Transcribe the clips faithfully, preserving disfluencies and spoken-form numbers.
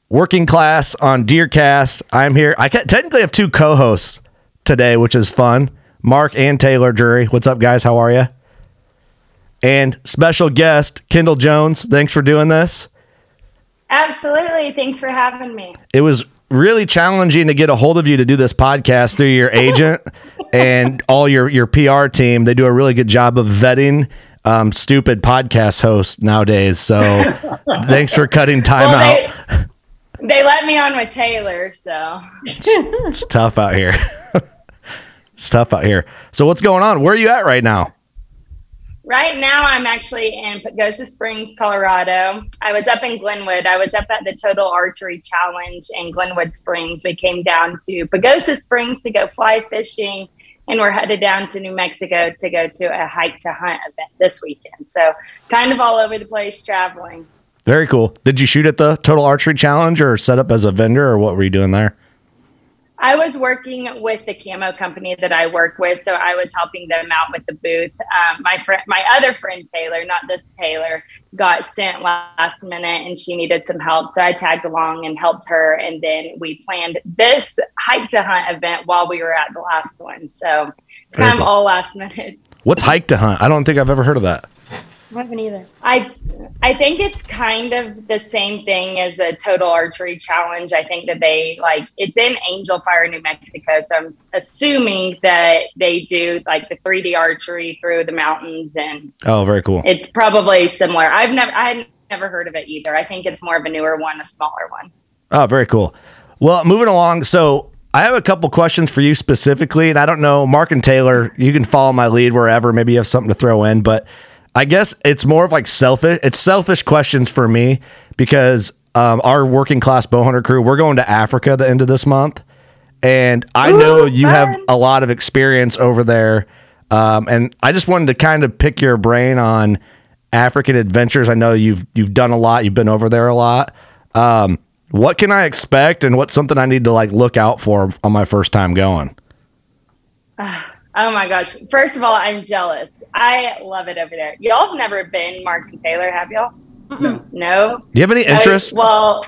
Working Class on Deercast. I'm here. I technically have two co-hosts today, which is fun. Mark and Taylor Drury. What's up, guys? How are you? And special guest, Kendall Jones. Thanks for doing this. Absolutely. Thanks for having me. It was really challenging to get a hold of you to do this podcast through your agent and all your, your P R team. They do a really good job of vetting um, stupid podcast hosts nowadays. So thanks for cutting time well, out. They, they let me on with Taylor, so. It's, it's tough out here. It's tough out here. So what's going on? Where are you at right now? Right now, I'm actually in Pagosa Springs, Colorado. I was up in Glenwood. I was up at the Total Archery Challenge in Glenwood Springs. We came down to Pagosa Springs to go fly fishing, and we're headed down to New Mexico to go to a hike to hunt event this weekend. So kind of all over the place traveling. Very cool. Did you shoot at the Total Archery Challenge or set up as a vendor, or what were you doing there? I was working with the camo company that I work with, so I was helping them out with the booth. Um, my friend, my other friend Taylor, not this Taylor, got sent last minute, and she needed some help, so I tagged along and helped her. And then we planned this hike to hunt event while we were at the last one. So it's kind of all last minute. What's hike to hunt? I don't think I've ever heard of that. I haven't either. I I think it's kind of the same thing as a Total Archery Challenge. I think that they like it's in Angel Fire, New Mexico. So I'm assuming that they do like the three D archery through the mountains, and oh, very cool. It's probably similar. I've never I had never heard of it either. I think it's more of a newer one, a smaller one. Oh, very cool. Well, moving along. So I have a couple questions for you specifically, and I don't know, Mark and Taylor, you can follow my lead wherever. Maybe you have something to throw in, but I guess it's more of like selfish. It's selfish questions for me because um, our Working Class bow hunter crew, we're going to Africa the end of this month. And I Ooh, know you fun. have a lot of experience over there. Um, and I just wanted to kind of pick your brain on African adventures. I know you've, you've done a lot. You've been over there a lot. Um, what can I expect, and what's something I need to like look out for on my first time going? Oh my gosh. First of all, I'm jealous. I love it over there. Y'all have never been, Mark and Taylor, have y'all? No. No? Do you have any interest? I, well,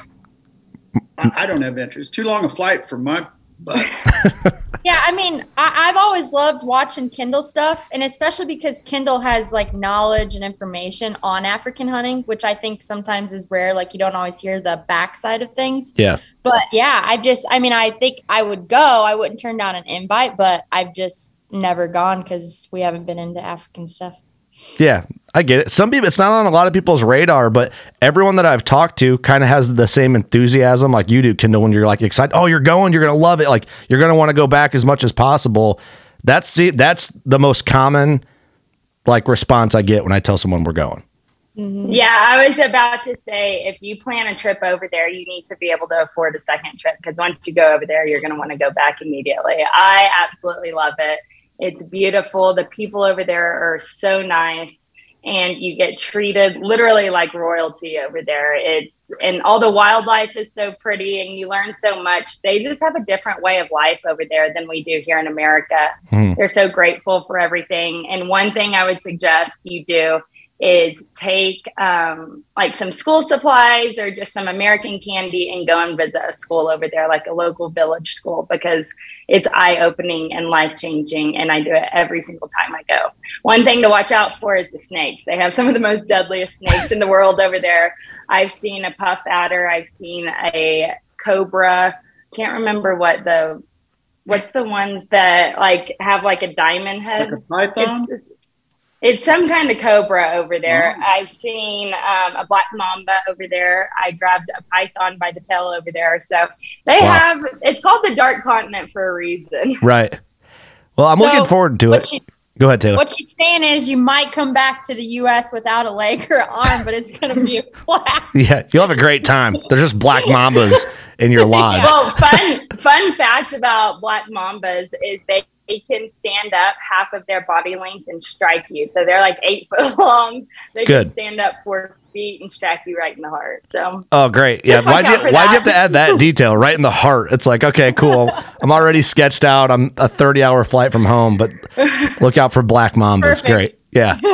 I, I don't have interest. Too long a flight for my butt. Yeah, I mean, I, I've always loved watching Kendall stuff, and especially because Kendall has like knowledge and information on African hunting, which I think sometimes is rare. Like you don't always hear the backside of things. Yeah. But yeah, I just, I mean, I think I would go. I wouldn't turn down an invite, but I've just never gone because we haven't been into African stuff. Yeah, I get it. Some people, it's not on a lot of people's radar, but everyone that I've talked to kind of has the same enthusiasm like you do, Kendall, when you're like excited. Oh, you're going, you're going to love it. Like you're going to want to go back as much as possible. That's the, that's the most common like response I get when I tell someone we're going. Mm-hmm. Yeah, I was about to say, if you plan a trip over there, you need to be able to afford a second trip, because once you go over there, you're going to want to go back immediately. I absolutely love it. It's beautiful. The people over there are so nice, and you get treated literally like royalty over there. It's, and all the wildlife is so pretty, and you learn so much. They just have a different way of life over there than we do here in America. Mm. They're so grateful for everything. And one thing I would suggest you do is take um, like some school supplies or just some American candy and go and visit a school over there, like a local village school, because it's eye-opening and life-changing. And I do it every single time I go. One thing to watch out for is the snakes. They have some of the most deadliest snakes in the world over there. I've seen a puff adder. I've seen a cobra. Can't remember what the, what's the ones that like have like a diamond head? Like a python? It's, It's some kind of cobra over there. Oh. I've seen um, a black mamba over there. I grabbed a python by the tail over there. So they wow. have, it's called the Dark Continent for a reason. Right. Well, I'm So, looking forward to it. You, Go ahead, Taylor. What you're saying is you might come back to the U S without a leg or arm, but it's going to be a blast. Yeah, you'll have a great time. They're just black mambas in your lodge. Well, fun, fun fact about black mambas is they They can stand up half of their body length and strike you. So they're like eight foot long. They Good. can stand up four feet and strike you right in the heart. So oh, great. Yeah. Why'd you, why'd you have to add that detail right in the heart? It's like, okay, cool. I'm already sketched out. I'm a thirty hour flight from home, but look out for black mambas. Perfect. Great. Yeah.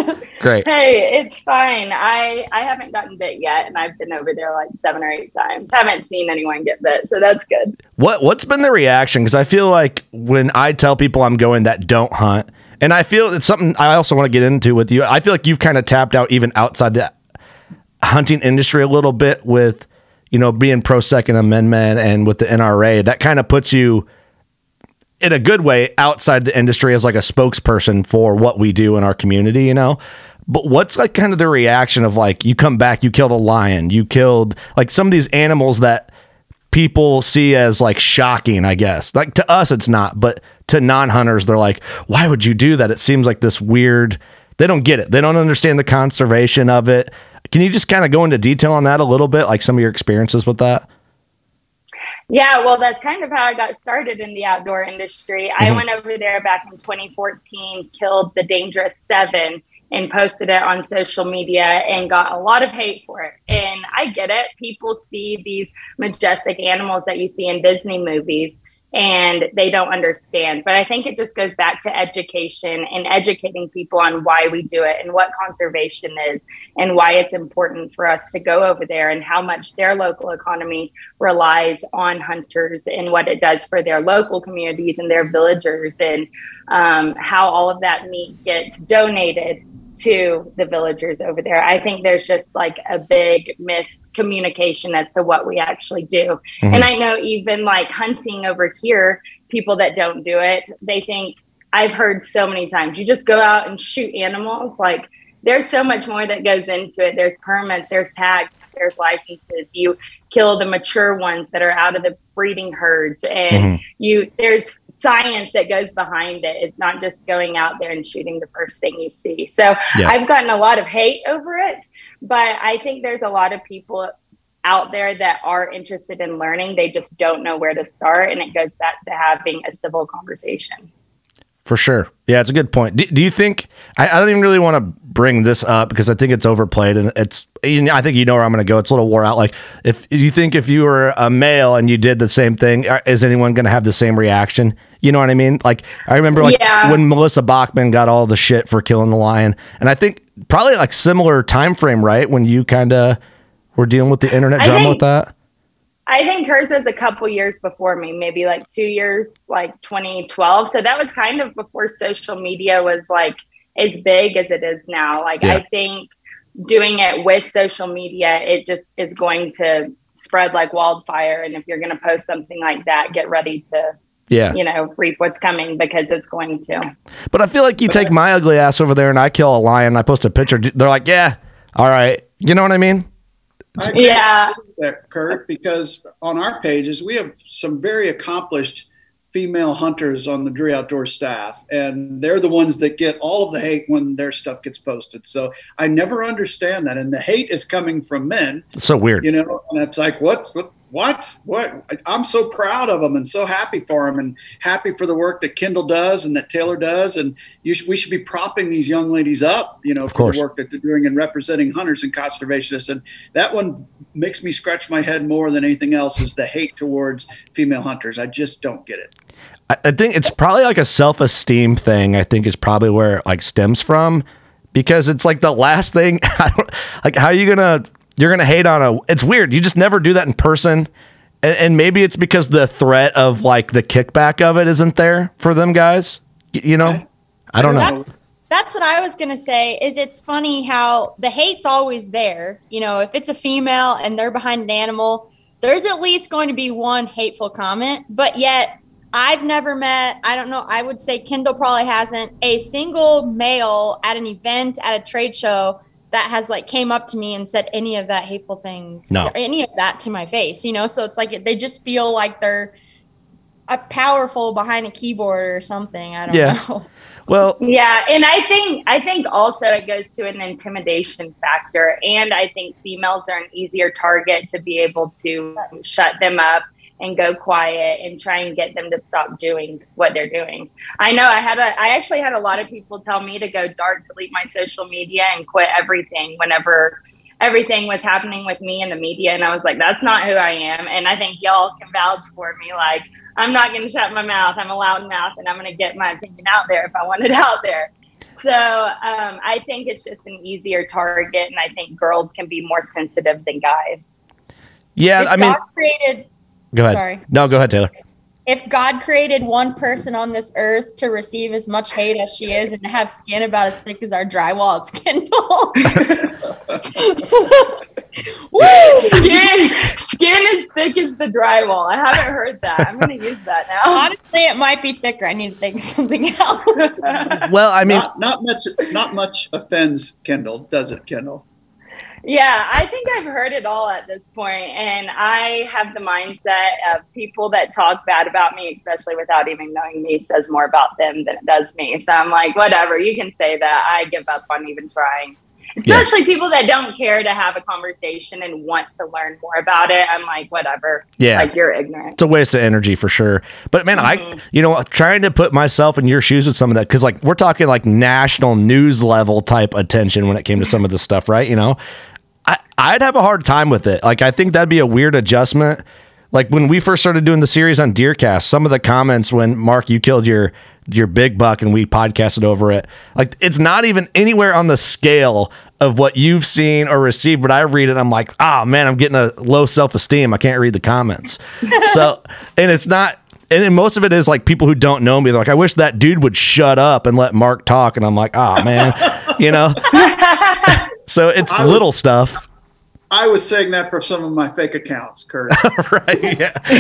Great. Hey, it's fine. I I haven't gotten bit yet, and I've been over there like seven or eight times. Haven't seen anyone get bit, so that's good. What what's been the reaction? Because I feel like when I tell people I'm going that don't hunt, and I feel it's something I also want to get into with you. I feel like you've kind of tapped out even outside the hunting industry a little bit with, you know, being pro Second Amendment and with the N R A. That kind of puts you in a good way outside the industry as like a spokesperson for what we do in our community, you know? But what's like kind of the reaction of like, you come back, you killed a lion, you killed like some of these animals that people see as like shocking, I guess. Like to us, it's not, but to non-hunters, they're like, why would you do that? It seems like this weird, they don't get it. They don't understand the conservation of it. Can you just kind of go into detail on that a little bit? Like some of your experiences with that? Yeah, well, that's kind of how I got started in the outdoor industry. Mm-hmm. I went over there back in twenty fourteen, killed the Dangerous Seven, and posted it on social media and got a lot of hate for it. And I get it. People see these majestic animals that you see in Disney movies and they don't understand. But I think it just goes back to education and educating people on why we do it and what conservation is and why it's important for us to go over there and how much their local economy relies on hunters and what it does for their local communities and their villagers, and um, how all of that meat gets donated to the villagers over there. I think there's just like a big miscommunication as to what we actually do. Mm-hmm. And I know even like hunting over here, people that don't do it, they think, I've heard so many times, you just go out and shoot animals. Like there's so much more that goes into it. There's permits, there's tags, there's licenses. You kill the mature ones that are out of the breeding herds, and mm-hmm. you there's science that goes behind it. It's not just going out there and shooting the first thing you see. So yeah. I've gotten a lot of hate over it, but I think there's a lot of people out there that are interested in learning. They just don't know where to start, and it goes back to having a civil conversation. For sure. Yeah, it's a good point. Do, do you think, I, I don't even really want to bring this up because I think it's overplayed, and it's, I think you know where I'm going to go. It's a little wore out. Like if you think if you were a male and you did the same thing, is anyone going to have the same reaction? You know what I mean? Like I remember like yeah. when Melissa Bachman got all the shit for killing the lion, and I think probably like similar time frame, right? When you kind of were dealing with the internet drama with that. I think hers was a couple years before me, maybe like two years, like twenty twelve. So that was kind of before social media was like as big as it is now. Like yeah. I think doing it with social media, it just is going to spread like wildfire. And if you're going to post something like that, get ready to, yeah, you know, reap what's coming, because it's going to. But I feel like you take my ugly ass over there and I kill a lion, I post a picture. They're like, yeah, all right. You know what I mean? I agree yeah, with that, Kurt, because on our pages we have some very accomplished female hunters on the Drury Outdoor staff, and they're the ones that get all of the hate when their stuff gets posted. So I never understand that, and the hate is coming from men. It's so weird, you know. And it's like, what, what, what, what? I'm so proud of them and so happy for them, and happy for the work that Kendall does and that Taylor does, and you sh- we should be propping these young ladies up, you know, of for course. the work that they're doing and representing hunters and conservationists. And that one makes me scratch my head more than anything else, is the hate towards female hunters. I just don't get it. I think it's probably like a self-esteem thing. I think is probably where it like stems from, because it's like the last thing. I don't, like how are you gonna you're gonna hate on a. It's weird. You just never do that in person, and, and maybe it's because the threat of like the kickback of it isn't there for them guys. You, you know, I, I don't know. That's, that's what I was gonna say. Is it's funny how the hate's always there. You know, if it's a female and they're behind an animal, there's at least going to be one hateful comment, but yet. I've never met, I don't know, I would say Kendall probably hasn't, a single male at an event, at a trade show that has like came up to me and said any of that hateful things, no. or any of that to my face, you know? So it's like they just feel like they're a powerful behind a keyboard or something. I don't yeah. know. Well, yeah. And I think, I think also it goes to an intimidation factor. And I think females are an easier target to be able to shut them up and go quiet and try and get them to stop doing what they're doing. I know I had a, I actually had a lot of people tell me to go dark, delete my social media and quit everything whenever everything was happening with me in the media. And I was like, that's not who I am. And I think y'all can vouch for me. Like, I'm not going to shut my mouth. I'm a loud mouth, and I'm going to get my opinion out there if I want it out there. So um, I think it's just an easier target, and I think girls can be more sensitive than guys. Yeah, if I mean, God created. go ahead. Sorry. No, go ahead, Taylor. If God created one person on this earth to receive as much hate as she is and to have skin about as thick as our drywall, it's Kendall. Woo! Skin, skin as thick as the drywall. I haven't heard that. I'm going to use that now. Honestly, it might be thicker. I need to think of something else. Well, I mean, not, not much. Not much offends Kendall, does it, Kendall? Yeah, I think I've heard it all at this point, and I have the mindset of people that talk bad about me, especially without even knowing me, says more about them than it does me. So I'm like, whatever, you can say that. I give up on even trying. Especially yeah. people that don't care to have a conversation and want to learn more about it. I'm like, whatever. Yeah. Like, you're ignorant. It's a waste of energy for sure. But man, mm-hmm. I, you know, trying to put myself in your shoes with some of that, because like we're talking like national news level type attention when it came to some of this stuff, right? You know, I, I'd have a hard time with it. Like, I think that'd be a weird adjustment. Like when we first started doing the series on Deercast, some of the comments when Mark, you killed your your big buck and we podcasted over it, like it's not even anywhere on the scale of what you've seen or received. But I read it, I'm like, oh man, I'm getting a low self-esteem. I can't read the comments. So, and it's not, and then most of it is like people who don't know me. They're like, I wish that dude would shut up and let Mark talk. And I'm like, oh man, you know. So it's I little was, stuff. I was saying that for some of my fake accounts, Kurt. Right?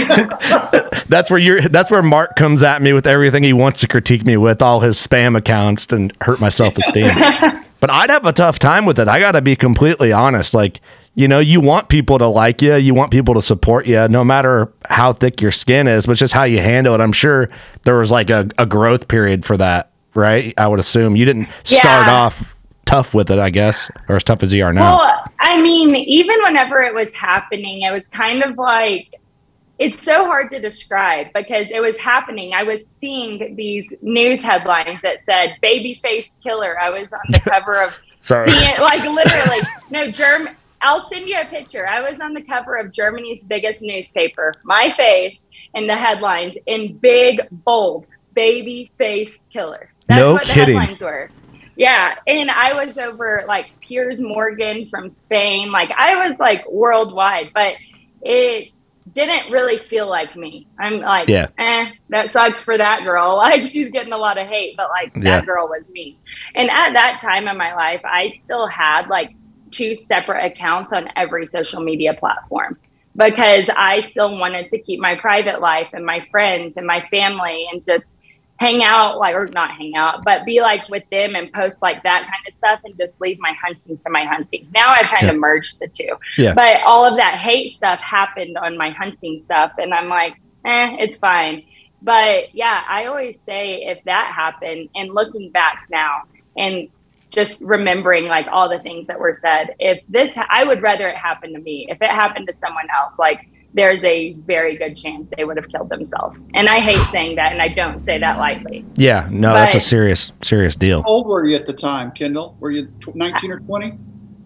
Yeah. That's where you're. That's where Mark comes at me with everything he wants to critique me with, all his spam accounts, and hurt my self-esteem. But I'd have a tough time with it. I got to be completely honest. Like, you know, you want people to like you, you want people to support you, no matter how thick your skin is, but it's just how you handle it. I'm sure there was like a, a growth period for that, right? I would assume you didn't start yeah. off tough with it, I guess, or as tough as you are now. Well, I mean, even whenever it was happening, it was kind of like, it's so hard to describe because it was happening. I was seeing these news headlines that said "babyface killer." I was on the cover of Sorry. C N N, like literally, no, German. I'll send you a picture. I was on the cover of Germany's biggest newspaper, my face in the headlines in big, bold, "babyface killer." That's no what kidding. The headlines were. Yeah, and I was over like Piers Morgan from Spain. Like I was like worldwide, but it didn't really feel like me. I'm like, yeah. eh, that sucks for that girl. Like she's getting a lot of hate, but like that yeah. girl was me. And at that time in my life, I still had like two separate accounts on every social media platform because I still wanted to keep my private life and my friends and my family and just hang out, like, or not hang out, but be like with them and post like that kind of stuff and just leave my hunting to my hunting. Now I've kind yeah. of merged the two, yeah. but all of that hate stuff happened on my hunting stuff. And I'm like, eh, it's fine. But yeah, I always say if that happened and looking back now and just remembering like all the things that were said, if this, I would rather it happen to me. If it happened to someone else, like, there's a very good chance they would have killed themselves. And I hate saying that, and I don't say that lightly. Yeah, no, but that's a serious, serious deal. How old were you at the time, Kendall? Were you nineteen or twenty?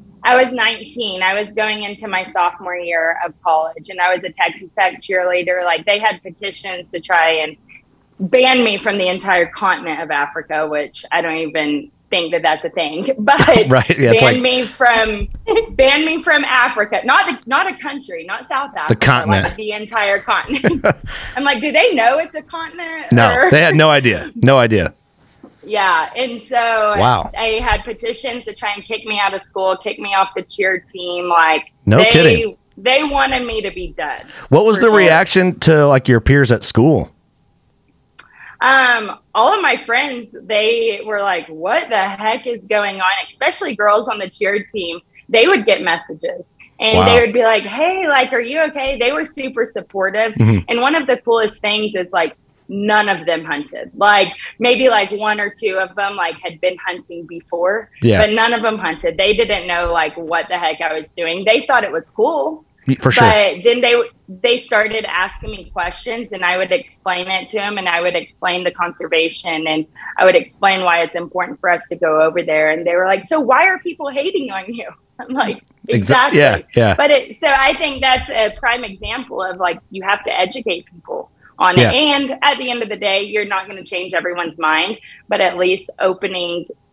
I was nineteen. I was going into my sophomore year of college, and I was a Texas Tech cheerleader. Like, they had petitions to try and ban me from the entire continent of Africa, which I don't even think that that's a thing, but right, yeah, ban like, me from ban me from Africa, not the, not a country, not South Africa, the continent, like the entire continent. I'm like, do they know it's a continent? No, or? They had no idea, no idea. Yeah, and so wow. I had petitions to try and kick me out of school, kick me off the cheer team. Like, no they, kidding. They wanted me to be done. What was the sure. reaction to like your peers at school? Um, all of my friends, they were like, what the heck is going on? Especially girls on the cheer team. They would get messages and wow. they would be like, hey, like, are you okay? They were super supportive. Mm-hmm. And one of the coolest things is like, none of them hunted. Like maybe like one or two of them like had been hunting before, yeah. but none of them hunted. They didn't know like what the heck I was doing. They thought it was cool. For sure. But then they they started asking me questions, and I would explain it to them, and I would explain the conservation, and I would explain why it's important for us to go over there. And they were like, "So why are people hating on you?" I'm like, "Exactly." Yeah, yeah. But it, so I think that's a prime example of like you have to educate people on yeah. it, and at the end of the day, you're not going to change everyone's mind, but at least opening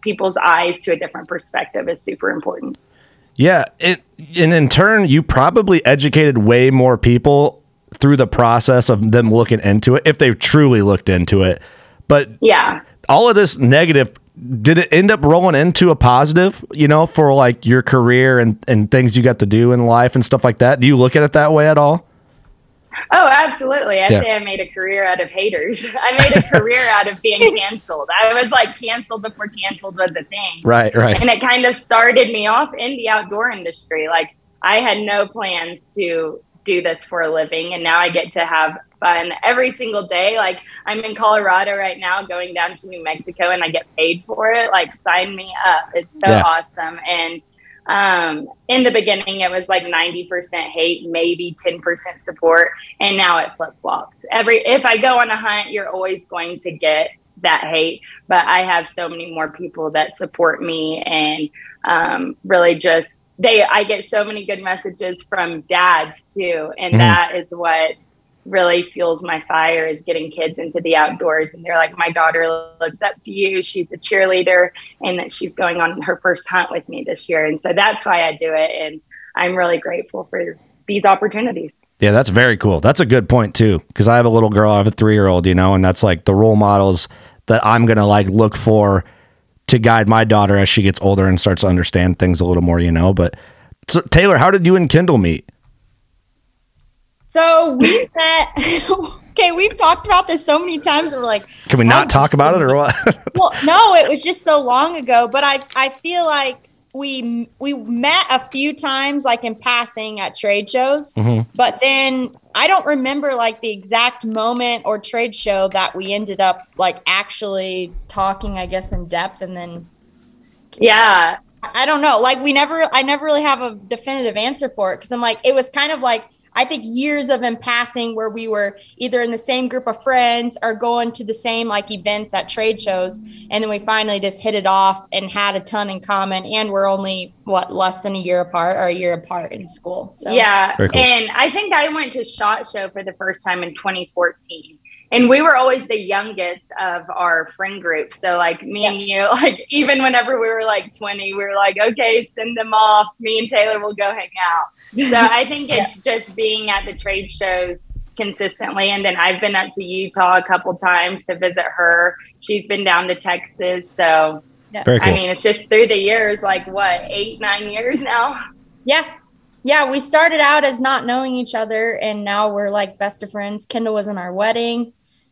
people's eyes to a different perspective is super important. Yeah. It, and in turn, you probably educated way more people through the process of them looking into it, if they've truly looked into it. But yeah, all of this negative, did it end up rolling into a positive, you know, for like your career and, and things you got to do in life and stuff like that? Do you look at it that way at all? Oh, absolutely. I Yeah. say I made a career out of haters. I made a career out of being canceled. I was like canceled before canceled was a thing. Right, right. And it kind of started me off in the outdoor industry. Like I had no plans to do this for a living, and now I get to have fun every single day. Like I'm in Colorado right now, going down to New Mexico, and I get paid for it. Like sign me up. It's so Yeah. awesome. And um, in the beginning, it was like ninety percent hate, maybe ten percent support. And now it flip flops. Every, if I go on a hunt, you're always going to get that hate, but I have so many more people that support me and um, really just, they, I get so many good messages from dads too. And Mhm. that is what really fuels my fire, is getting kids into the outdoors. And they're like, my daughter looks up to you. She's a cheerleader, and that she's going on her first hunt with me this year. And so that's why I do it. And I'm really grateful for these opportunities. Yeah, that's very cool. That's a good point too, because I have a little girl, I have a three-year-old, you know, and that's like the role models that I'm going to like look for to guide my daughter as she gets older and starts to understand things a little more, you know. But so, Taylor, how did you and Kendall meet? So we met. Okay, we've talked about this so many times, and we're like, Can we not talk about it or what? well, no, it was just so long ago. But I, I feel like we we met a few times, like in passing at trade shows. Mhm. But then I don't remember like the exact moment or trade show that we ended up like actually talking, I guess, in depth. And then Yeah. I don't know. Like we never, I never really have a definitive answer for it, because I'm like, it was kind of like, I think years of in passing where we were either in the same group of friends or going to the same like events at trade shows. And then we finally just hit it off and had a ton in common. And we're only what, less than a year apart or a year apart in school. So Yeah. Very cool. And I think I went to SHOT Show for the first time in twenty fourteen. And we were always the youngest of our friend group. So like me and you, like even whenever we were like twenty, we were like, okay, send them off. Me and Taylor will go hang out. So I think it's just being at the trade shows consistently. And then I've been up to Utah a couple times to visit her. She's been down to Texas. So Very cool. I mean, it's just through the years, like what, eight, nine years now? yeah. Yeah, we started out as not knowing each other, and now we're like best of friends. Kendall was in our wedding.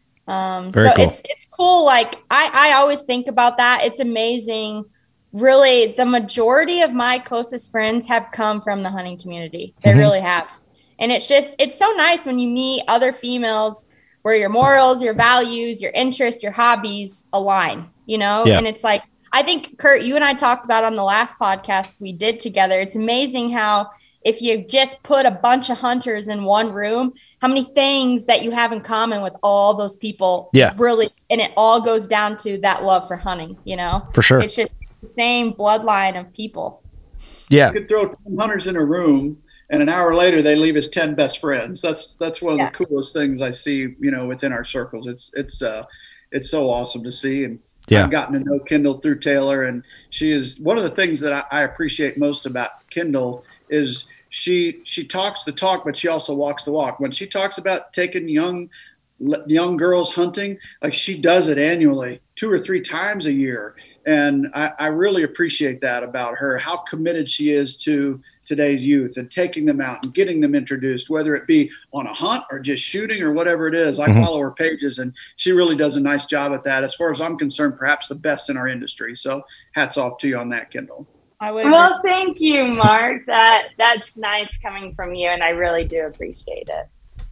Um, Very so cool. it's it's cool. Like I, I always think about that. It's amazing. Really, the majority of my closest friends have come from the hunting community. They Mhm. really have. And it's just, it's so nice when you meet other females where your morals, your values, your interests, your hobbies align, you know? Yeah. And it's like, I think, Kurt, you and I talked about on the last podcast we did together. It's amazing how if you just put a bunch of hunters in one room, how many things that you have in common with all those people. Yeah. Really. And it all goes down to that love for hunting, you know? For sure. It's just the same bloodline of people. Yeah. You could throw ten hunters in a room, and an hour later they leave as ten best friends. That's that's one of Yeah. the coolest things I see, you know, within our circles. It's it's uh it's so awesome to see. And Yeah. I've gotten to know Kendall through Taylor, and she is one of the things that I, I appreciate most about Kendall is she she talks the talk, but she also walks the walk. When she talks about taking young young girls hunting, like she does it annually, two or three times a year. And I, I really appreciate that about her, how committed she is to today's youth and taking them out and getting them introduced, whether it be on a hunt or just shooting or whatever it is. I Mhm. follow her pages, and she really does a nice job at that. As far as I'm concerned, perhaps the best in our industry. So hats off to you on that, Kendall. I would agree. Well, thank you, Mark. That that's nice coming from you, and I really do appreciate it.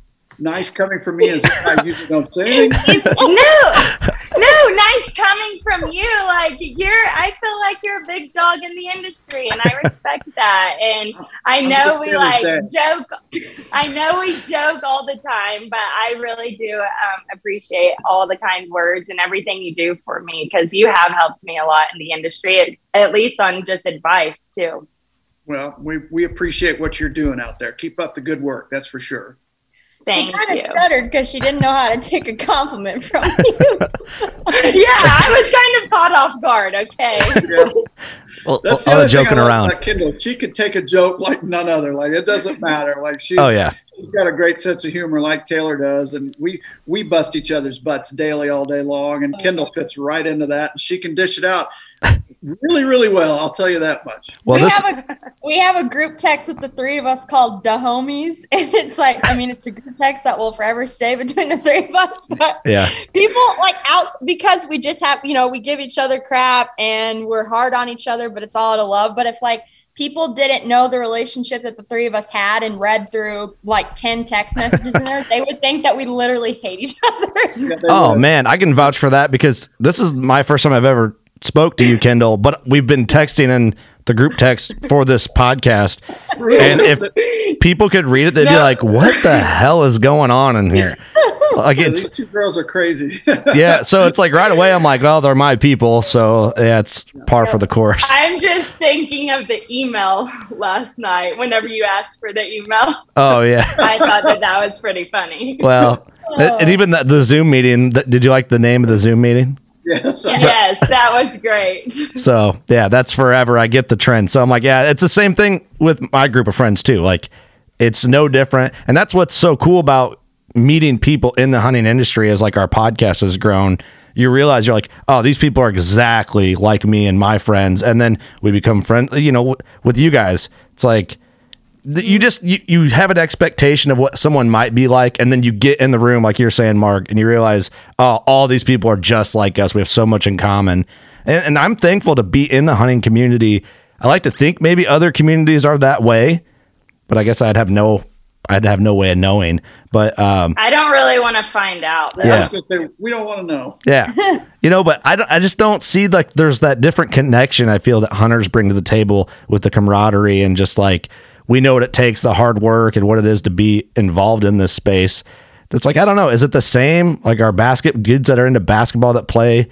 Nice coming from me as if I usually don't say anything. no, no, nice coming from you. Like you're, I feel like you're a big dog in the industry, and I respect that. And I know I'm we just like feeling joke. I know we joke all the time, but I really do um, appreciate all the kind words and everything you do for me, because you have helped me a lot in the industry, at, at least on just advice too. Well, we, we appreciate what you're doing out there. Keep up the good work. That's for sure. Thank she kind of you. stuttered because she didn't know how to take a compliment from you. Yeah, I was kind of caught off guard. Okay. Yeah. Well, That's the all the other thing joking I like around. about Kendall. She could take a joke like none other. Like it doesn't matter. Like she's, Oh, yeah. she's got a great sense of humor, like Taylor does, and we we bust each other's butts daily, all day long. And Kendall fits right into that, and she can dish it out really, really well. I'll tell you that much. Well, we this have a we have a group text with the three of us called the homies, and it's like, I mean, it's a group text that will forever stay between the three of us. But yeah. people like out because we just have, you know, we give each other crap and we're hard on each other, but it's all out of love. But if like people didn't know the relationship that the three of us had and read through like ten text messages in there, they would think that we literally hate each other. Yeah, they Oh would. man, I can vouch for that because this is my first time I've ever spoke to you, Kendall, but we've been texting in the group text for this podcast. And if people could read it, they'd be No. like, what the hell is going on in here? Like Yeah, it's these two girls are crazy. yeah, so it's like right away I'm like, well, they're my people, so yeah, it's par for the course. I'm just thinking of the email last night whenever you asked for the email. Oh yeah. I thought that that was pretty funny. Well, and even the, the Zoom meeting, th- did you like the name of the Zoom meeting? Yes. Yes, that was great. So yeah, that's forever. I get the trend. So I'm like, yeah, it's the same thing with my group of friends too. Like it's no different. And that's what's so cool about meeting people in the hunting industry as like our podcast has grown. You realize you're like, oh, these people are exactly like me and my friends. And then we become friends, you know, w- with you guys. It's like, th- you just, you, you have an expectation of what someone might be like. And then you get in the room, like you're saying, Mark, and you realize, oh, all these people are just like us. We have so much in common. And, and I'm thankful to be in the hunting community. I like to think maybe other communities are that way, but I guess I'd have no, I'd have no way of knowing. But um, I don't really want to find out. Though. I Yeah. was gonna say, we don't want to know. yeah, you know, but I, don't, I just don't see like there's that different connection I feel that hunters bring to the table with the camaraderie and just like we know what it takes, the hard work and what it is to be involved in this space. It's like, I don't know, is it the same like our basket dudes that are into basketball that play,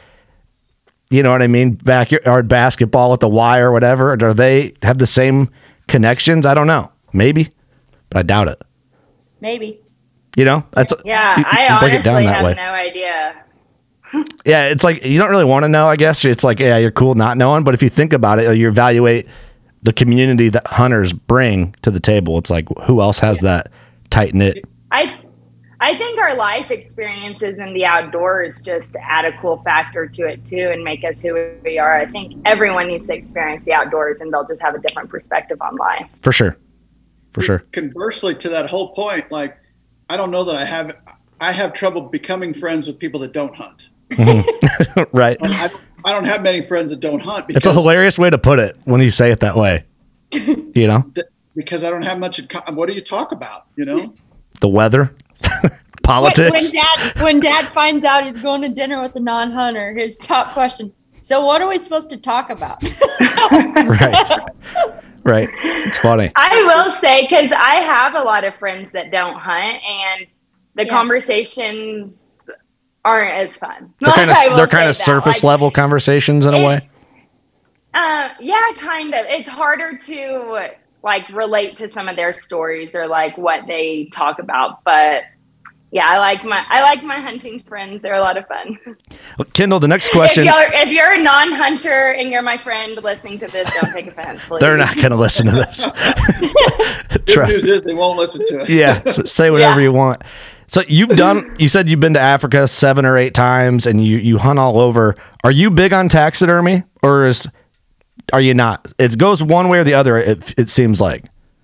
you know what I mean, backyard basketball with the Y or whatever? Or do they have the same connections? I don't know, maybe, but I doubt it. Maybe. You know, that's Yeah, you- you I can break honestly it down that have way. no idea. Yeah, it's like you don't really want to know, I guess. It's like, yeah, you're cool not knowing. But if you think about it, you evaluate the community that hunters bring to the table. It's like, who else has that tight knit? I I think our life experiences in the outdoors just add a cool factor to it too and make us who we are. I think everyone needs to experience the outdoors and they'll just have a different perspective on life. For sure. For sure. Conversely to that whole point, like I don't know that I have I have trouble becoming friends with people that don't hunt. Right. Like, I, don't, I don't have many friends that don't hunt It's a because, hilarious way to put it when you say it that way. You know, because I don't have much. In co- what do you talk about? You know, the weather, When, politics. when dad when dad finds out he's going to dinner with a non-hunter, his top question, so what are we supposed to talk about? Right. Right. It's funny. I will say, because I have a lot of friends that don't hunt and the Yeah. conversations aren't as fun. They're kind of I will they're kind say of that. surface Like, level conversations in a it- way. Uh, yeah, kind of. It's harder to like relate to some of their stories or like what they talk about. But yeah, I like my I like my hunting friends. They're a lot of fun. Well, Kendall, the next If question. you're, if you're a non-hunter and you're my friend listening to this, don't take offense. Please. They're not going to listen to this. good Trust news me. is they won't listen to us. Yeah, s- say whatever Yeah. you want. So you've done. You said you've been to Africa seven or eight times, and you you hunt all over. Are you big on taxidermy, or is are you not? It goes one way or the other. It it seems like.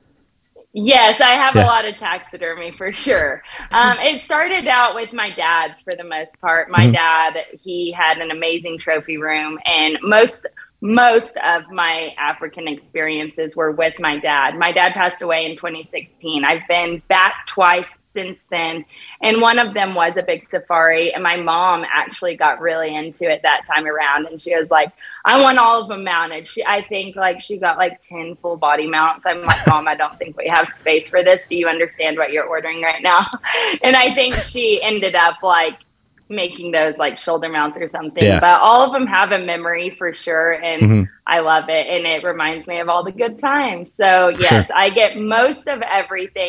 Yes, I have Yeah. a lot of taxidermy for sure. Um, it started out with my dad's for the most part. My Mhm. dad, he had an amazing trophy room, and most most of my African experiences were with my dad. My dad passed away in twenty sixteen. I've been back twice since then, and one of them was a big safari, and my mom actually got really into it that time around, and she was like, I want all of them mounted. She, I think like she got like ten full body mounts. I'm like, Mom, I don't think we have space for this. Do you understand what you're ordering right now? And I think she ended up like making those like shoulder mounts or something. Yeah. But all of them have a memory for sure. And Mhm. I love it. And it reminds me of all the good times. So yes, Sure. I get most of everything.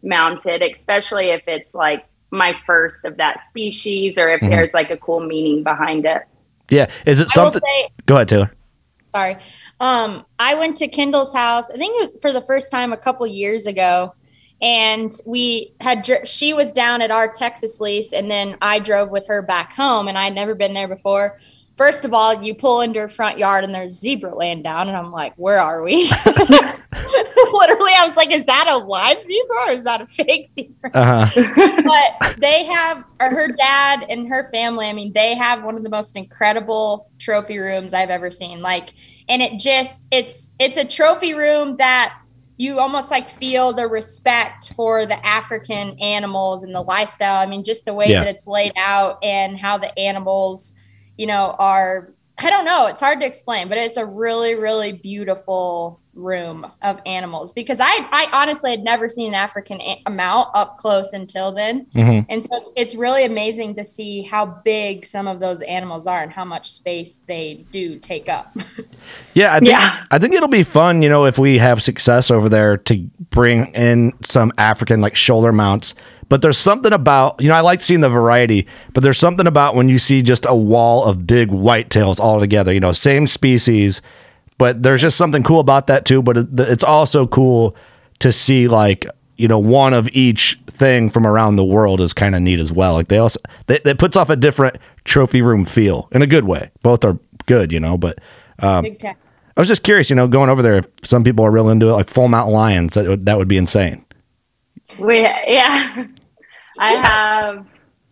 mounted, especially if it's like my first of that species or if mm-hmm. there's like a cool meaning behind it. Yeah. Is it something? Say, Go ahead, Taylor. Sorry. Um, I went to Kendall's house. I think it was for the first time a couple years ago. And we had, she was down at our Texas lease, and then I drove with her back home, and I'd never been there before. First of all, you pull into her front yard and there's zebra laying down, and I'm like, where are we? Literally, I was like, is that a live zebra or is that a fake zebra? Uh-huh. But they have, or her dad and her family, I mean, they have one of the most incredible trophy rooms I've ever seen. Like, and it just, it's, it's a trophy room that you almost like feel the respect for the African animals and the lifestyle. I mean, just the way yeah. that it's laid out and how the animals, you know, are, I don't know, it's hard to explain, but it's a really, really beautiful room of animals, because I, I honestly had never seen an African a- mount up close until then. Mm-hmm. And so it's really amazing to see how big some of those animals are and how much space they do take up. Yeah. I think, yeah. I think it'll be fun, you know, if we have success over there to bring in some African like shoulder mounts. But there's something about, you know, I like seeing the variety, but there's something about when you see just a wall of big whitetails all together, you know, same species, but there's just something cool about that too. But it's also cool to see like, you know, one of each thing from around the world is kind of neat as well. Like they also, they, it puts off a different trophy room feel in a good way. Both are good, you know, but um, I was just curious, you know, going over there, if some people are real into it, like full mountain lions, that would, that would be insane. We, yeah, I have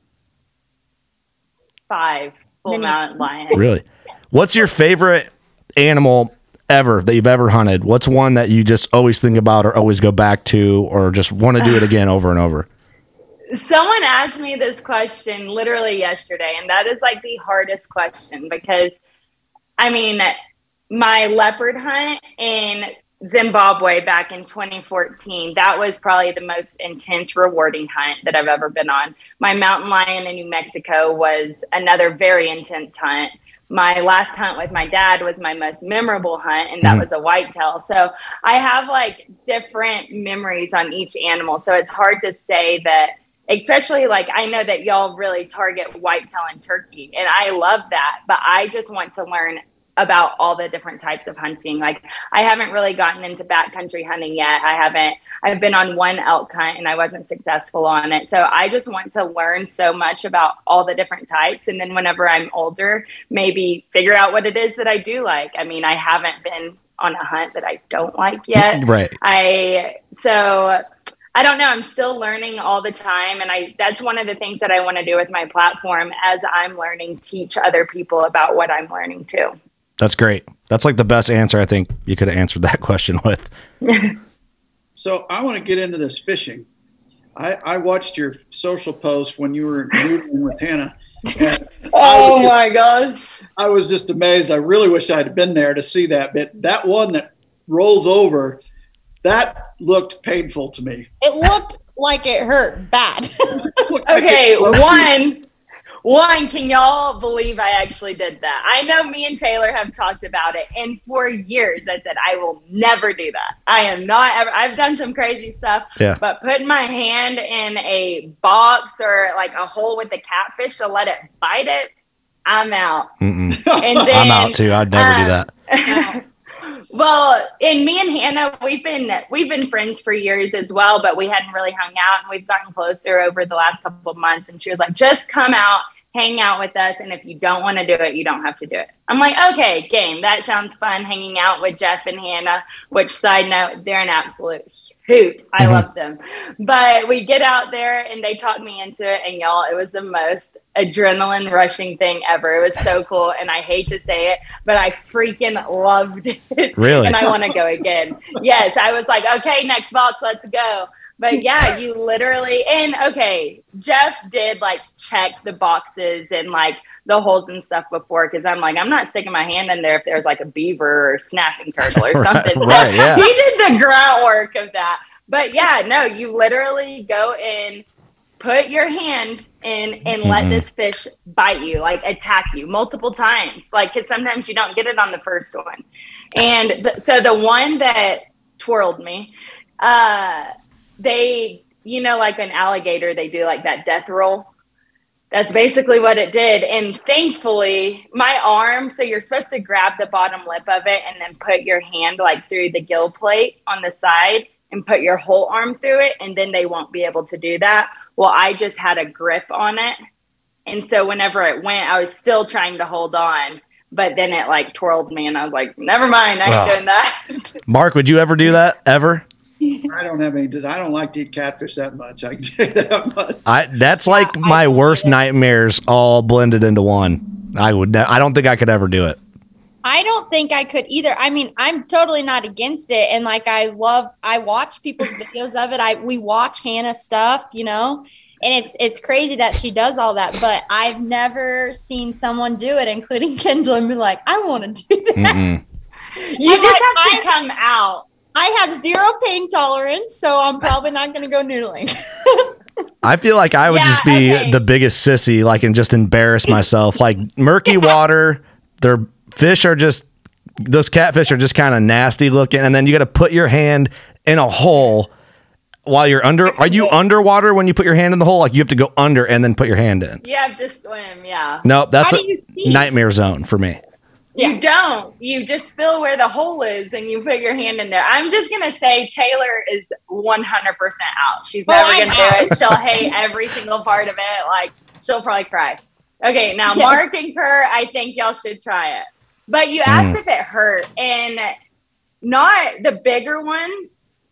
five full mountain lions. Really? What's your favorite animal ever that you've ever hunted? What's one that you just always think about or always go back to or just want to do it again over and over? Someone asked me this question literally yesterday, and that is like the hardest question because, I mean, my leopard hunt in Zimbabwe back in twenty fourteen, that was probably the most intense, rewarding hunt that I've ever been on. My mountain lion in New Mexico was another very intense hunt. My last hunt with my dad was my most memorable hunt, and that mm-hmm. was a whitetail. So I have like different memories on each animal. So it's hard to say that, especially like I know that y'all really target whitetail and turkey, and I love that, but I just want to learn about all the different types of hunting. Like I haven't really gotten into backcountry hunting yet. I haven't, I've been on one elk hunt and I wasn't successful on it. So I just want to learn so much about all the different types. And then whenever I'm older, maybe figure out what it is that I do like. I mean, I haven't been on a hunt that I don't like yet. Right. I, so I don't know. I'm still learning all the time. And I, that's one of the things that I want to do with my platform as I'm learning, teach other people about what I'm learning too. That's great. That's like the best answer I think you could have answered that question with. So I want to get into this fishing. I, I watched your social post when you were noodling with Hannah. And oh was, my gosh. I was just amazed. I really wish I had been there to see that bit. That one that rolls over, that looked painful to me. It looked like it hurt bad. Okay, one... One, can y'all believe I actually did that? I know me and Taylor have talked about it, and for years I said I will never do that. I am not ever. I've done some crazy stuff, yeah. but putting my hand in a box or like a hole with the catfish to let it bite it, I'm out. And then, I'm out too. I'd never um, do that. Well, and me and Hannah, we've been we've been friends for years as well, but we hadn't really hung out, and we've gotten closer over the last couple of months. And she was like, "Just come out, hang out with us, and if you don't want to do it, you don't have to do it." I'm like, "Okay, game. That sounds fun." Hanging out with Jeff and Hannah, which side note, they're an absolute hoot. I mm-hmm. love them. But we get out there, and they talked me into it, and y'all, it was the most adrenaline rushing thing ever. It was so cool, and I hate to say it, but I freaking loved it. Really? And I want to go again. Yes, I was like, okay, next box, let's go. But yeah, you literally, and okay, Jeff did like check the boxes and like the holes and stuff before, because I'm like, I'm not sticking my hand in there if there's like a beaver or snapping turtle or something. Right, right, so yeah. He did the groundwork of that. But yeah, no, you literally go in, put your hand in, and mm-hmm. let this fish bite you, like attack you multiple times. Like, because sometimes you don't get it on the first one. And th- so the one that twirled me, uh, they you know, like an alligator, they do like that death roll. That's basically what it did. And thankfully, my arm, so you're supposed to grab the bottom lip of it and then put your hand like through the gill plate on the side and put your whole arm through it. And then they won't be able to do that. Well, I just had a grip on it. And so whenever it went, I was still trying to hold on. But then it like twirled me and I was like, never mind, I ain't Oh. doing that. Mark, would you ever do that ever? I don't have any. I don't like to eat catfish that much. I can tell you that much. I that's like I my don't worst either. nightmares all blended into one. I would. Ne- I don't think I could ever do it. I don't think I could either. I mean, I'm totally not against it. And like, I love, I watch people's videos of it. I, we watch Hannah stuff, you know, and it's, it's crazy that she does all that, but I've never seen someone do it, including Kendall, and be like, I want to do that. Mm-mm. You I'm just like, have to I- come out. I have zero pain tolerance, so I'm probably not going to go noodling. I feel like I would Yeah, just be okay. the biggest sissy, like, and just embarrass myself. Like murky water, their fish are just those catfish are just kind of nasty looking, and then you got to put your hand in a hole while you're under. Are you underwater when you put your hand in the hole? Like you have to go under and then put your hand in. You have to swim, yeah. No, that's How a do you see? nightmare zone for me. You don't. You just feel where the hole is and you put your hand in there. I'm just going to say Taylor is one hundred percent out. She's Oh, never I'm going to do out. it. She'll hate every single part of it. Like, she'll probably cry. Okay, now Yes. Mark and Kerr, I think y'all should try it. But you asked if it hurt, and not the bigger ones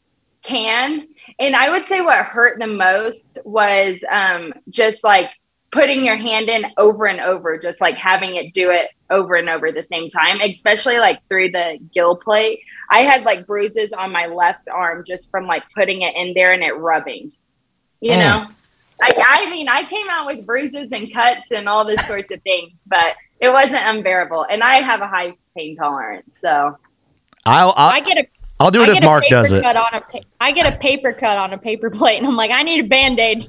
can. And I would say what hurt the most was um, just like putting your hand in over and over, just like having it do it over and over at the same time, especially like through the gill plate. I had like bruises on my left arm just from like putting it in there and it rubbing, you Mm. know? I, I mean, I came out with bruises and cuts and all these sorts of things, but it wasn't unbearable. And I have a high pain tolerance, so. I'll I'll, I get a I'll do it I if get a Mark paper does it. cut on a pa- I get a paper cut on a paper plate, and I'm like, I need a Band-Aid.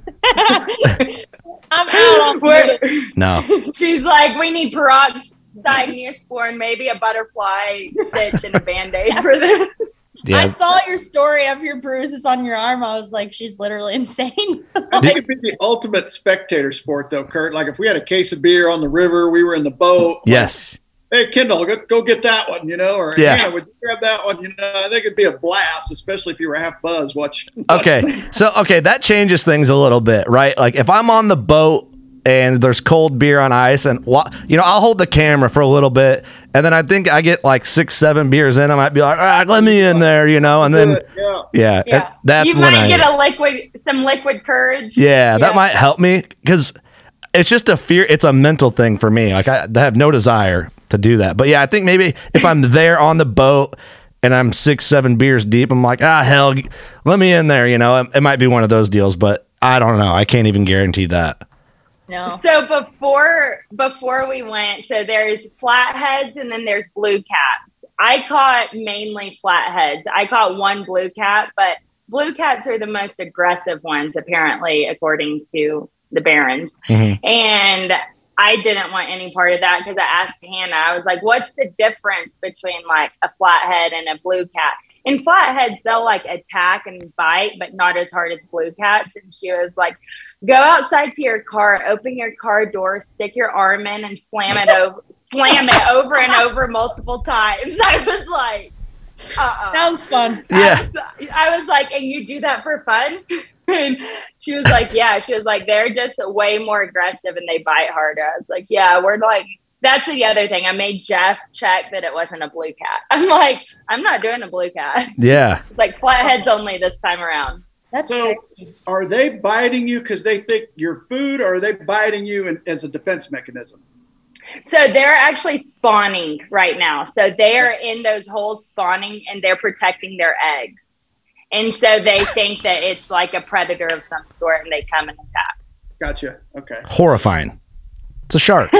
I'm out on We're- it. No. She's like, we need peroxide, Neosporin, maybe a butterfly stitch and a Band-Aid for this. I Yeah. saw your story of your bruises on your arm. I was like, she's literally insane. I think it'd be the ultimate spectator sport, though, Kurt. Like if we had a case of beer on the river, we were in the boat. like, Yes. hey, Kendall, go, go get that one, you know, or Yeah. Hannah, would you grab that one? You know, I think it'd be a blast, especially if you were half buzzed watching. Okay. So okay, that changes things a little bit, right? Like if I'm on the boat and there's cold beer on ice, and wa- you know, I'll hold the camera for a little bit, and then I think I get like six, seven beers in, I might be like, all right, let me in there, you know, and then yeah. yeah, Yeah. it- that's You when might I get a liquid, some liquid courage. yeah, that Yeah. might help me because it's just a fear. It's a mental thing for me. Like I, I have no desire to do that, but yeah, I think maybe if I'm there on the boat and I'm six, seven beers deep, I'm like, ah, hell, let me in there, you know. It, it might be one of those deals, but I don't know. I can't even guarantee that. No. So before before we went, so there's flatheads and then there's blue caps. I caught mainly flatheads. I caught one blue cap, but blue caps are the most aggressive ones, apparently, according to the Barons. Mhm. And I didn't want any part of that because I asked Hannah, I was like, what's the difference between like a flathead and a blue cat? And flatheads, they'll like attack and bite, but not as hard as blue cats. And she was like, go outside to your car, open your car door, stick your arm in and slam it over, slam it over and over multiple times. I was like, uh-uh. Sounds fun. Yeah. I was like, and you do that for fun? And she was like, yeah. She was like, they're just way more aggressive and they bite harder. I was like, yeah, we're like, that's the other thing. I made Jeff check that it wasn't a blue cat. I'm like, I'm not doing a blue cat. Yeah. It's like flatheads only this time around. That's So crazy. are they biting you because they think you're food, or are they biting you in, as a defense mechanism? So they're actually spawning right now. So they are in those holes spawning and they're protecting their eggs. And so they think that it's like a predator of some sort and they come and attack. Gotcha. Okay. Horrifying. It's a shark.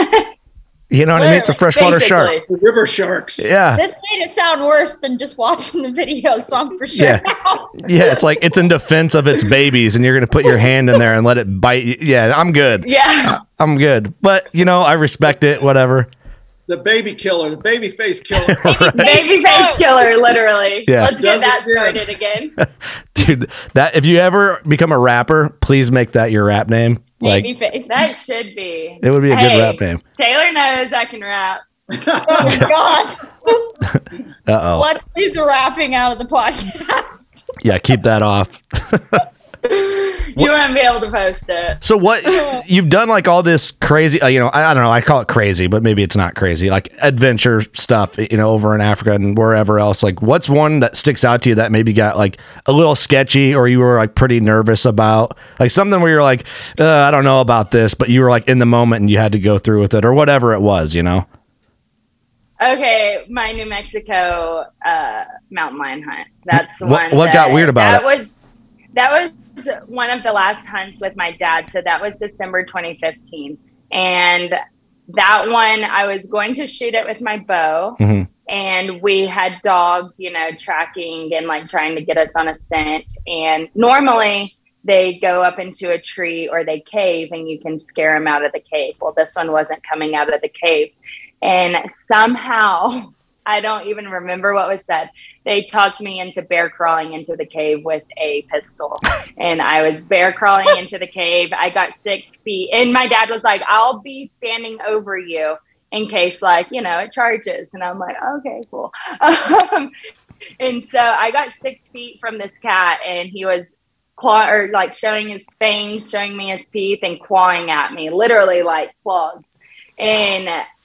You know what I mean? It's a Literally, freshwater shark. basically. The river sharks. Yeah. This made it sound worse than just watching the video, so I'm for sure. Yeah. out. Yeah, it's like it's in defense of its babies, and you're going to put your hand in there and let it bite you. Yeah, I'm good. Yeah. I'm good. But, you know, I respect it, whatever. the baby killer, the baby face killer. Right. Baby face killer, literally. Yeah. Let's get Does that it started again. Dude, that if you ever become a rapper, please make that your rap name. Like, Baby face. That should be. it would be a Hey, good rap name. Taylor knows I can rap. Oh God. Uh-oh. Let's leave the rapping out of the podcast. Yeah, keep that off. You won't be able to post it. So what you've done, like all this crazy, uh, you know, I, I don't know, I call it crazy, but maybe it's not crazy, like adventure stuff, you know, over in Africa and wherever else. Like, what's one that sticks out to you that maybe got like a little sketchy, or you were like pretty nervous about, like something where you're like, uh, I don't know about this, but you were like in the moment and you had to go through with it, or whatever it was, you know? Okay, my New Mexico uh, mountain lion hunt. That's What- one. what got that- weird about that it? Was that was one of the last hunts with my dad. So that was December twenty fifteen, and that one I was going to shoot it with my bow, Mhm. and we had dogs, you know, tracking and like trying to get us on a scent. And normally they go up into a tree or they cave, and you can scare them out of the cave. Well, this one wasn't coming out of the cave. And somehow, I don't even remember what was said, they talked me into bear crawling into the cave with a pistol. And I was bear crawling into the cave. I got six feet. And my dad was like, I'll be standing over you in case, like, you know, it charges. And I'm like, okay, cool. Um, and so I got six feet from this cat, and he was claw or like showing his fangs, showing me his teeth, and clawing at me, literally like claws. And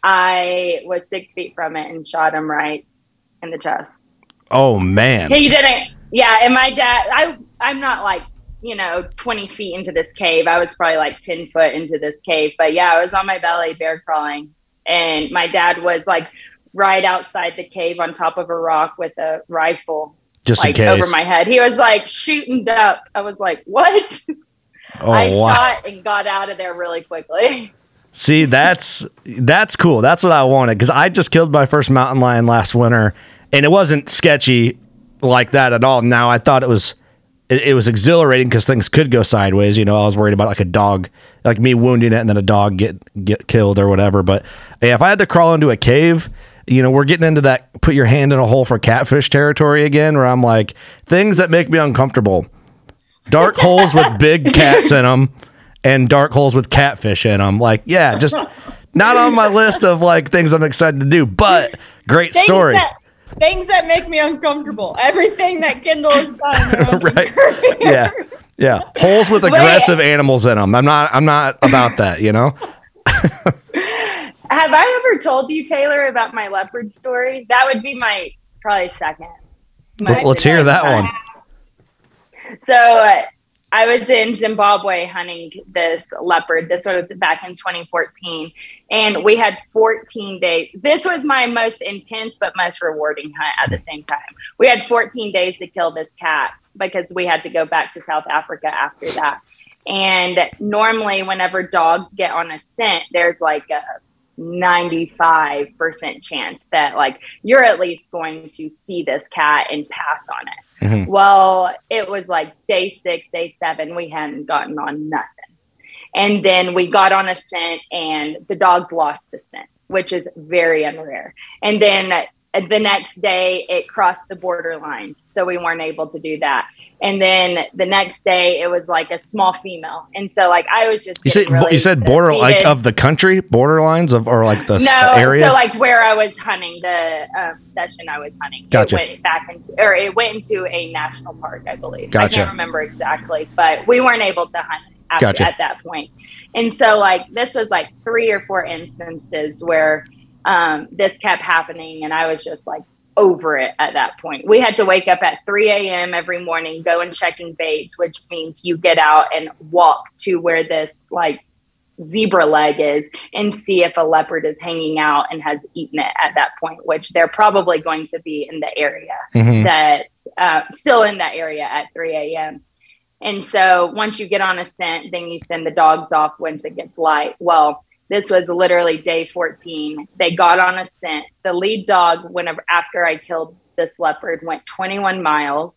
I was six feet from it and shot him right in the chest. Oh man. He didn't. Yeah. And my dad, I, I'm not like, you know, twenty feet into this cave. I was probably like ten foot into this cave, but yeah, I was on my belly bear crawling, and my dad was like right outside the cave on top of a rock with a rifle, Just like in case. over my head. He was like shooting duck. I was like, what? Oh, I wow. shot and got out of there really quickly. See, that's that's cool. That's what I wanted, because I just killed my first mountain lion last winter, and it wasn't sketchy like that at all. Now I thought it was it, it was exhilarating because things could go sideways. You know, I was worried about like a dog, like me wounding it and then a dog get get killed or whatever. But hey, if I had to crawl into a cave, you know, we're getting into that put your hand in a hole for catfish territory again, where I'm like, things that make me uncomfortable. Dark holes with big cats in them. And dark holes with catfish in them. Like, yeah, just not on my list of like things I'm excited to do, but great Things story. That, things that make me uncomfortable. Everything that Kendall has done. Right. Yeah. Yeah. Holes with aggressive animals in them. I'm not, I'm not about that, you know? Have I ever told you, Taylor, about my leopard story? That would be my probably second. Let's, let's hear that one. So uh, I was in Zimbabwe hunting this leopard. This was back in twenty fourteen. And we had fourteen days. This was my most intense but most rewarding hunt at the same time. We had fourteen days to kill this cat because we had to go back to South Africa after that. And normally whenever dogs get on a scent, there's like a ninety-five percent chance that like you're at least going to see this cat and pass on it. Mm-hmm. Well, it was like day six, day seven, we hadn't gotten on nothing. And then we got on a scent and the dogs lost the scent, which is very unrare. And then the next day it crossed the border lines. So we weren't able to do that. And then the next day it was like a small female. And so like I was just You said really you said border like of the country, borderlines of or like the no, area? So like where I was hunting, the um, session I was hunting. Gotcha. It went back into or it went into a national park, I believe. Gotcha. I can't remember exactly, but we weren't able to hunt after, Gotcha. at that point. And so like this was like three or four instances where um, this kept happening, and I was just like over it at that point. We had to wake up at three a.m. every morning, go and checking baits, which means you get out and walk to where this like zebra leg is and see if a leopard is hanging out and has eaten it at that point, which they're probably going to be in the area mm-hmm. that uh, still in that area at three a.m. And so once you get on a scent, then you send the dogs off once it gets light. Well, this was literally day fourteen. They got on a scent. The lead dog, whenever after I killed this leopard, went twenty-one miles.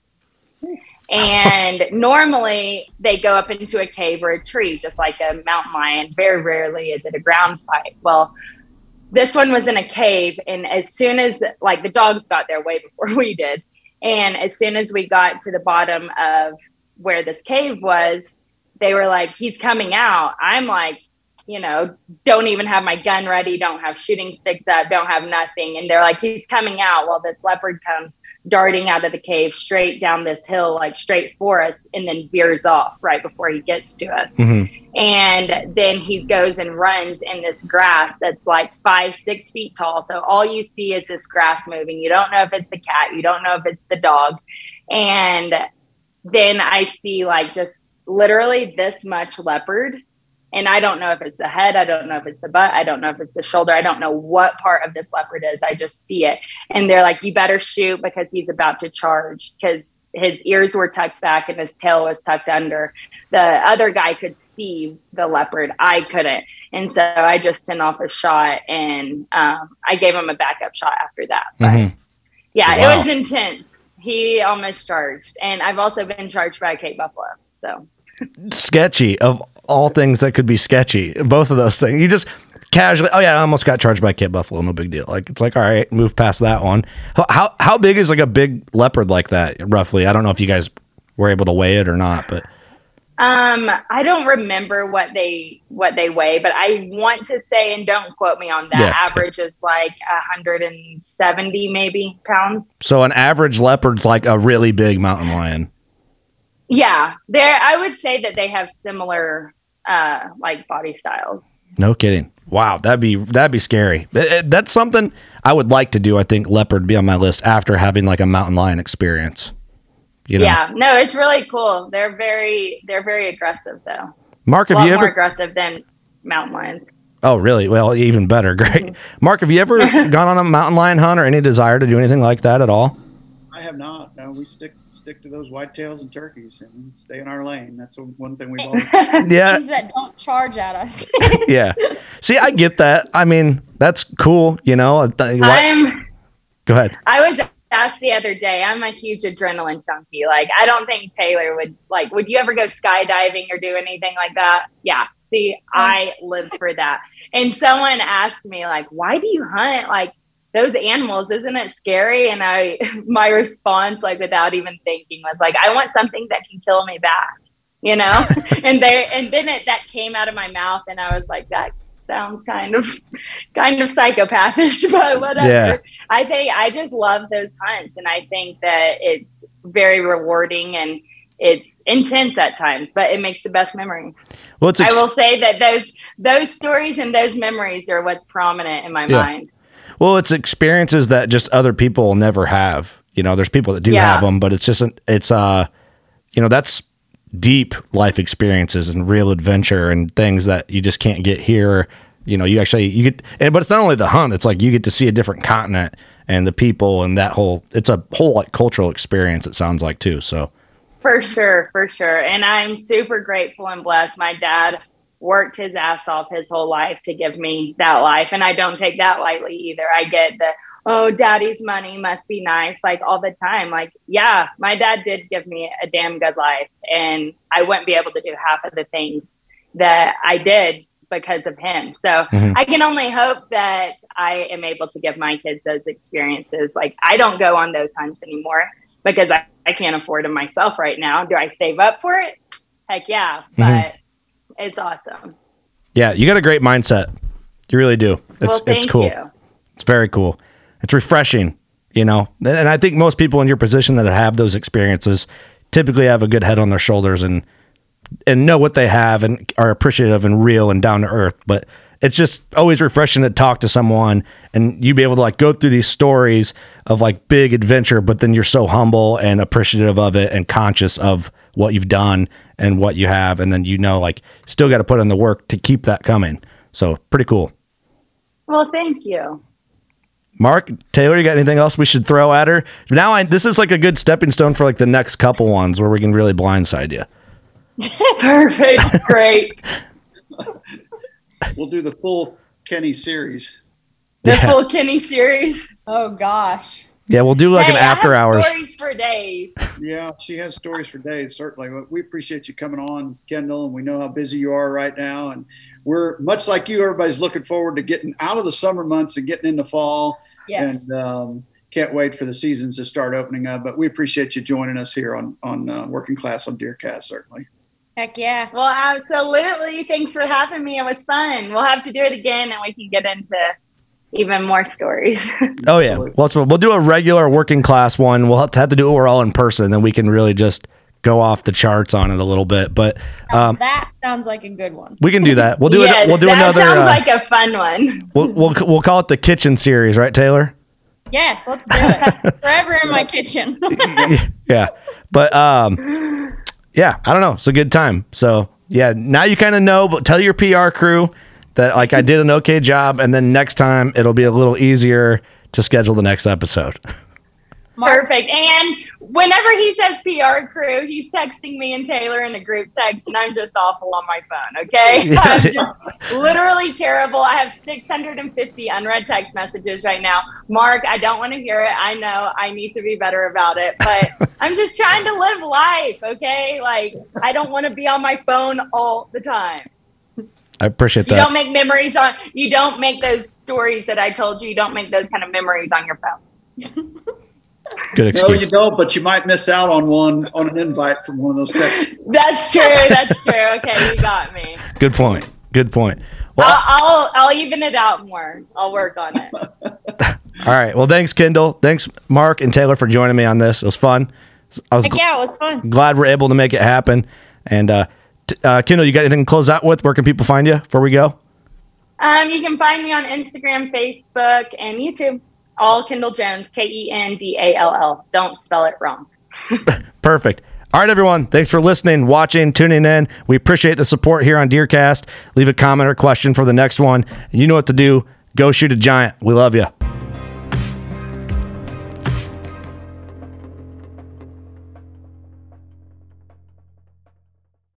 And normally they go up into a cave or a tree, just like a mountain lion. Very rarely is it a ground fight. Well, this one was in a cave. And as soon as like the dogs got there way before we did. And as soon as we got to the bottom of where this cave was, they were like, he's coming out. I'm like, you know, don't even have my gun ready, don't have shooting sticks up, don't have nothing. And they're like, he's coming out. While this leopard comes darting out of the cave straight down this hill, like straight for us, and then veers off right before he gets to us. Mm-hmm. And then he goes and runs in this grass that's like five, six feet tall. So all you see is this grass moving. You don't know if it's the cat. You don't know if it's the dog. And then I see like just literally this much leopard. And I don't know if it's the head. I don't know if it's the butt. I don't know if it's the shoulder. I don't know what part of this leopard is. I just see it. And they're like, you better shoot because he's about to charge, because his ears were tucked back and his tail was tucked under. The other guy could see the leopard. I couldn't. And so I just sent off a shot, and um, I gave him a backup shot after that. But mm-hmm. yeah, wow. It was intense. He almost charged. And I've also been charged by a Cape buffalo. So sketchy of all things that could be sketchy. Both of those things. You just casually, oh yeah, I almost got charged by a Cape buffalo. No big deal. Like, it's like, all right, move past that one. How, how big is like a big leopard like that roughly? I don't know if you guys were able to weigh it or not, but. Um, I don't remember what they, what they weigh, but I want to say, and don't quote me on that, yeah. average is like one hundred seventy maybe pounds. So an average leopard's like a really big mountain lion. Yeah, there. I would say that they have similar, uh, like body styles. No kidding. Wow, that'd be that'd be scary. It, it, that's something I would like to do. I think leopard be on my list after having like a mountain lion experience. You know? Yeah, no, it's really cool. They're very they're very aggressive though. Mark, have a lot you ever more aggressive than mountain lions? Oh, really? Well, even better. Great. Mm-hmm. Mark, have you ever gone on a mountain lion hunt or any desire to do anything like that at all? I have not. No, we stick stick to those whitetails and turkeys and stay in our lane. That's one thing we've always yeah. Things that don't charge at us. Yeah. See, I get that. I mean, that's cool. You know. I'm. Go ahead. I was asked the other day. I'm a huge adrenaline junkie. Like, I don't think Taylor would like. Would you ever go skydiving or do anything like that? Yeah. See, I live for that. And someone asked me, like, why do you hunt? Like, those animals, isn't it scary? And I, my response, like without even thinking, was like, I want something that can kill me back, you know? and they, and then it, that came out of my mouth, and I was like, that sounds kind of, kind of psychopathish, but whatever. Yeah. I think I just love those hunts, and I think that it's very rewarding and it's intense at times, but it makes the best memories. Well, it's ex- I will say that those, those stories and those memories are what's prominent in my yeah. mind. Well, it's experiences that just other people will never have. You know, there's people that do yeah. have them, but it's just, it's, uh, you know, that's deep life experiences and real adventure and things that you just can't get here. You know, you actually, you get, and, but it's not only the hunt, it's like you get to see a different continent and the people and that whole, it's a whole like cultural experience, it sounds like too. So. For sure, for sure. And I'm super grateful and blessed. My dad worked his ass off his whole life to give me that life. And I don't take that lightly either. I get the, oh, daddy's money must be nice, like all the time. Like, yeah, my dad did give me a damn good life, and I wouldn't be able to do half of the things that I did because of him. So mm-hmm. I can only hope that I am able to give my kids those experiences. Like, I don't go on those hunts anymore because I, I can't afford them myself right now. Do I save up for it? Heck yeah. But mm-hmm. it's awesome. Yeah, you got a great mindset. You really do. It's well, thank it's cool. You. It's very cool. It's refreshing, you know. And I think most people in your position that have those experiences typically have a good head on their shoulders and and know what they have and are appreciative and real and down to earth. But it's just always refreshing to talk to someone and you be able to like go through these stories of like big adventure, but then you're so humble and appreciative of it and conscious of what you've done and what you have. And then, you know, like still got to put in the work to keep that coming. So pretty cool. Well, thank you. Mark, Taylor, you got anything else we should throw at her? Now, I, this is like a good stepping stone for like the next couple ones where we can really blindside you. Perfect. Great. We'll do the full Kenny series. The yeah. full Kenny series. Oh gosh. Yeah, we'll do like hey, an after I have hours. Stories for days. Yeah, she has stories for days, certainly. But we appreciate you coming on, Kendall, and we know how busy you are right now. And we're much like you, everybody's looking forward to getting out of the summer months and getting into fall. Yes. And um, can't wait for the seasons to start opening up. But we appreciate you joining us here on, on uh, Working Class on DeerCast, certainly. Heck yeah. Well, absolutely. Thanks for having me. It was fun. We'll have to do it again, and we can get into even more stories. Oh yeah, well, so we'll do a regular Working Class one. We'll have to, have to do it. We're all in person, then we can really just go off the charts on it a little bit. But um, that sounds like a good one. We can do that. We'll do yes, it. We'll do that another. Sounds uh, like a fun one. We'll, we'll we'll call it the kitchen series, right, Taylor? Yes, let's do it. Forever in my kitchen. Yeah, but um, yeah, I don't know. It's a good time. So yeah, now you kind of know. But tell your P R crew that like I did an okay job, and then next time it'll be a little easier to schedule the next episode. Perfect. And whenever he says P R crew, he's texting me and Taylor in a group text, and I'm just awful on my phone. Okay, Yeah. I'm just literally terrible. I have six hundred fifty unread text messages right now. Mark, I don't want to hear it. I know I need to be better about it, but I'm just trying to live life. Okay, like I don't want to be on my phone all the time. I appreciate You that. don't make memories on. You don't make those stories that I told you. You don't make those kind of memories on your phone. Good No, excuse. you don't, but you might miss out on one on an invite from one of those texts. That's true. That's true. Okay, you got me. Good point. Good point. Well, I'll, I'll I'll even it out more. I'll work on it. all right. Well, thanks, Kendall. Thanks, Mark and Taylor, for joining me on this. It was fun. I was Heck gl- yeah, it was fun. glad we're able to make it happen. And uh, t- uh, Kendall, you got anything to close out with? Where can people find you before we go? Um, you can find me on Instagram, Facebook, and YouTube. All Kendall Jones, K E N D A L L. Don't spell it wrong. Perfect. All right, everyone. Thanks for listening, watching, tuning in. We appreciate the support here on DeerCast. Leave a comment or question for the next one. You know what to do. Go shoot a giant. We love you.